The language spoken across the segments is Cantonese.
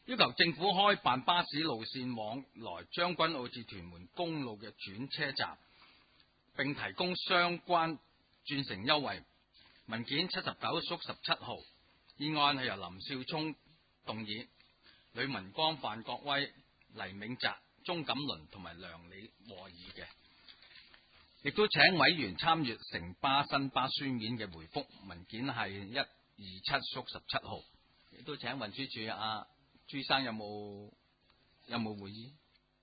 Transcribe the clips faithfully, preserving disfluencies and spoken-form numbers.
要求政府開辦巴士路線往來將軍澳至屯門公路嘅轉車站，並提供相關轉乘優惠。文件七十九屬十七號，議案係由林少聰動議，呂文光、范國威、黎銘澤、鍾錦麟同埋梁李和議嘅，亦都請委員參閱城巴新巴書面嘅回覆。文件係一二七屬十七號，亦都請運輸署阿朱生有冇有冇會議？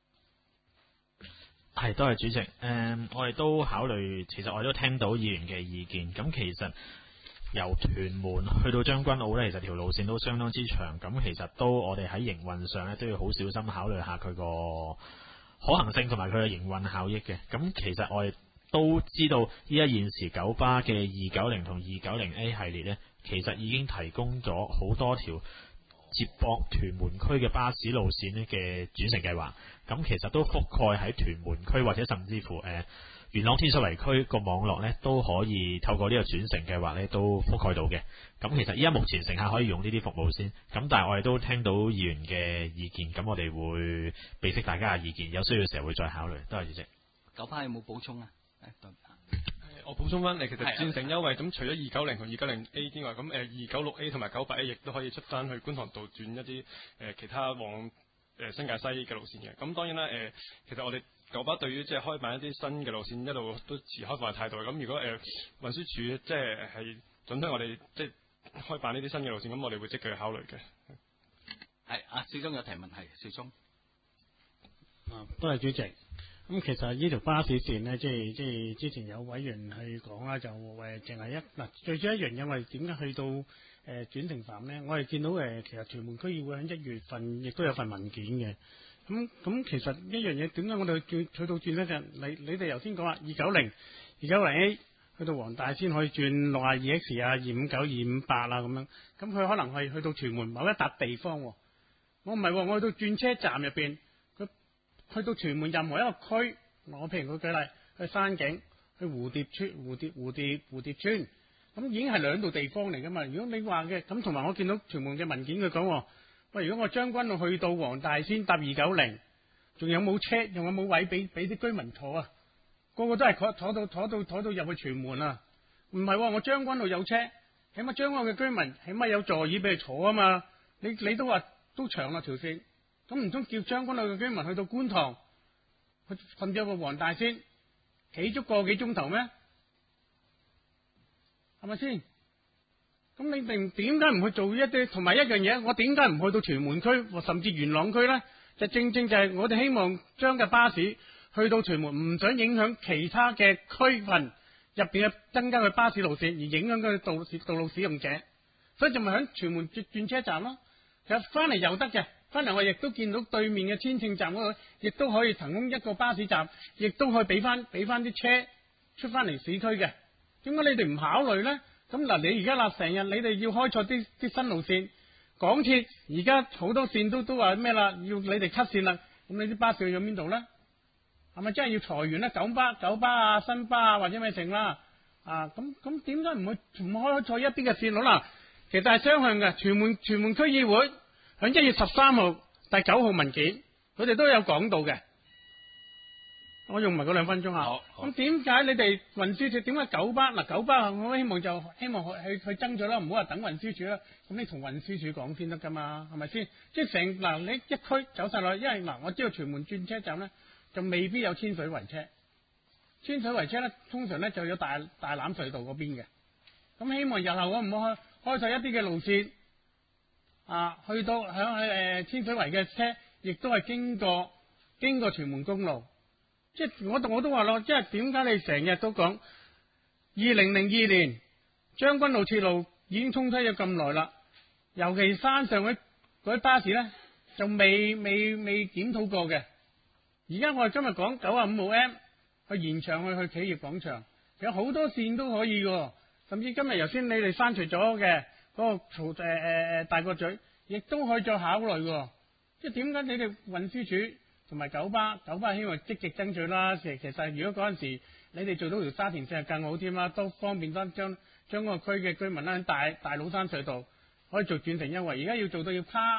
係，多謝主席。誒、嗯，我哋都考慮，其實我哋都聽到議員嘅意見。咁其實由屯門去到將軍澳呢，其實條路線都相當之長。咁其實都我哋喺營運上呢，都要好小心考慮下佢個可行性同埋佢嘅營運效益嘅。咁其實我哋都知道，依家現時九巴嘅二九零同二九零 A 系列呢，其實已經提供咗好多條接駁屯門區嘅巴士路線呢嘅轉乘計劃，咁其實都覆蓋喺屯門區或者甚至乎誒、呃、元朗天水圍區個網絡呢，都可以透過呢個轉乘計劃呢都覆蓋到嘅。咁其實依家目前乘客可以用呢啲服務先，咁但係我哋都聽到議員嘅意見，咁我哋會備悉大家嘅意見，有需要嘅時候會再考慮。多謝主席。 九巴有冇補充啊？ 我補充翻，誒其實轉乘優惠咁，除咗二九零同二九零 A 之外，咁誒二九六 A 同埋九八 A 亦都可以出翻去觀塘道轉一啲誒、呃、其他往誒、呃、新界西嘅路線嘅。咁當然啦，誒、呃、其實我哋九巴對於即係開辦一啲新嘅路線，一路都持開放嘅態度。咁如果誒、呃、運輸署即係係準許我哋即係開辦呢啲新嘅路線，咁我哋會積極去考慮嘅。 係阿少聰有提問，係少聰。 啊，多謝主席。咁其實呢條巴士線呢，即係即係之前有委員去講啦，就誒淨係一嗱，最主要一樣嘢，我哋點解去到誒、呃、轉乘站呢？我哋見到誒、呃、其實屯門區議會喺一月份亦都有份文件嘅。咁咁其實一樣嘢，點解我哋去去到轉呢？就你你哋頭先講話二九零、二九零 A 去到黃大仙可以轉六廿二 X 啊、二五九、二五八啊咁樣，咁佢可能係去到屯門某一笪地方喎。我唔係喎，我去到轉車站入邊。去到屯門任何一個區，我譬如佢舉例，去山景、去蝴蝶村、蝴蝶蝴蝶蝴蝶村，咁已經係兩度地方嚟噶嘛。如果你話嘅咁，同埋我見到屯門嘅文件佢講，喂，如果我將軍澳去到黃大仙搭二九零，仲有冇車，仲有冇位俾俾啲居民坐啊？個個都係坐坐到坐到坐到入去屯門啊！唔係喎，我將軍澳有車，起碼將軍澳嘅居民起碼有座椅俾佢坐啊嘛。你你都話都長啦條線。咁唔通叫將軍澳嘅居民去到觀塘，去甚至去黃大仙，企足個幾鐘頭咩？係咪先？咁你哋點解唔去做一啲？同埋一樣嘢，我點解唔去到屯門區甚至元朗區呢？就正正就係我哋希望將嘅巴士去到屯門，唔想影響其他嘅區份入邊嘅增加嘅巴士路線，而影響佢道道路使用者。所以就咪喺屯門轉轉車站咯。其實翻嚟又得嘅。翻嚟我亦都見到對面嘅天秤站嗰度，亦都可以提供一個巴士站，亦都可以俾翻俾翻啲車出翻嚟市區嘅。點解你哋唔考慮呢？咁嗱，你而家嗱成日你哋要開錯啲啲新路線，港鐵而家好多線都都話咩啦？要你哋 cut 線啦，咁你啲巴士去咗邊度呢？係咪真係要裁員呢？九巴、九巴啊、新巴啊或者咩剩啦？啊，咁咁點解唔去唔開錯一啲嘅線路啦？其實係雙向嘅，屯門屯門區議會。喺一月十三號第九號文件，佢哋都有講到嘅。我用埋嗰兩分鐘啊。咁點解你哋運輸署點解九巴嗱九巴我希望就希望去去去爭取啦，唔好話等運輸署啦。咁你同運輸署講先得噶嘛，係咪先？即係成嗱你一區走晒落去，因為嗱我知道屯門轉車站咧就未必有天水圍車，天水圍車咧通常咧就有大大欖隧道嗰邊嘅。咁希望日後我唔好開開晒一啲嘅路線。啊，去到響誒天水圍嘅車，亦都係經過經過屯門公路，即係我我都話咯，即係點解你成日都講二零零二年將軍澳鐵路已經通車咗咁耐啦，尤其山上嗰嗰啲巴士咧就未未未檢討過嘅。而家我哋今日講九啊五號 M 去延長去去企業廣場，有好多線都可以嘅，甚至今日頭先你哋刪除咗嘅。嗰、那個曹誒誒誒大角咀，亦都可以再考慮喎。即係點解你哋運輸署同埋九巴，九巴希望積極爭取啦。其實其實如果嗰陣時你哋做到條沙田線係更好添啦，都方便得將將嗰個區嘅居民啦，喺大大老山隧道可以做轉乘優惠。而家要做到要跨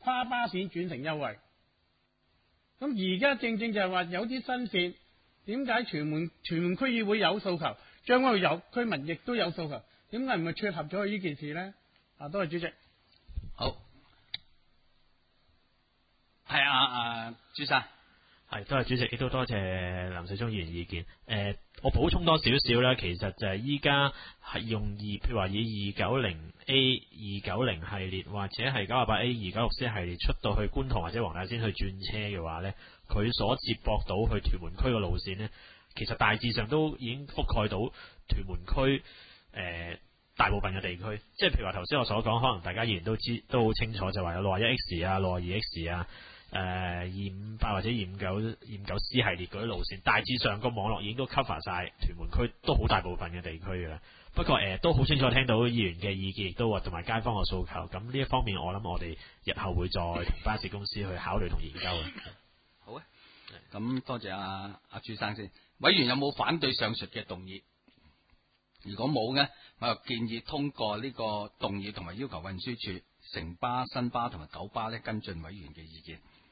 跨巴士轉乘優惠。咁而家正正就係話有啲新線，點解屯門屯門區議會有訴求，將軍澳有居民亦都有訴求，點解唔係撮合咗呢件事呢？啊，多謝主席。 好，係啊啊，朱生。 係，多謝主席，亦都多謝林世忠議員意見。誒、呃，我補充多少少啦，其實就係依家係用二，譬如話以二九零 A、二九零系列或者係九十八 A、二九六 C 系列出到去觀塘或者黃大仙去轉車嘅話呢，佢所接駁到去屯門區嘅路線呢，其實大致上都已經覆蓋到屯門區誒、呃、大部分嘅地區。即係譬如話頭先我所講，可能大家依然都知都好清楚，就話有六十一 X 啊、六十二 X 啊。誒二五八或者二五九、二五九 C 系列嗰啲路線，大致上個網絡已經都 cover 晒屯門區都好大部分嘅地區嘅啦。不過誒、呃、都好清楚聽到議員嘅意見，亦都話同埋街坊嘅訴求。咁呢一方面，我諗我哋日後會再同巴士公司去考慮同研究嘅。 好啊，咁多謝阿阿朱生先。委員有冇反對上述嘅動議？如果冇呢，我就建議通過呢個動議同埋要求運輸署城巴、新巴同埋九巴咧跟進委員嘅意見。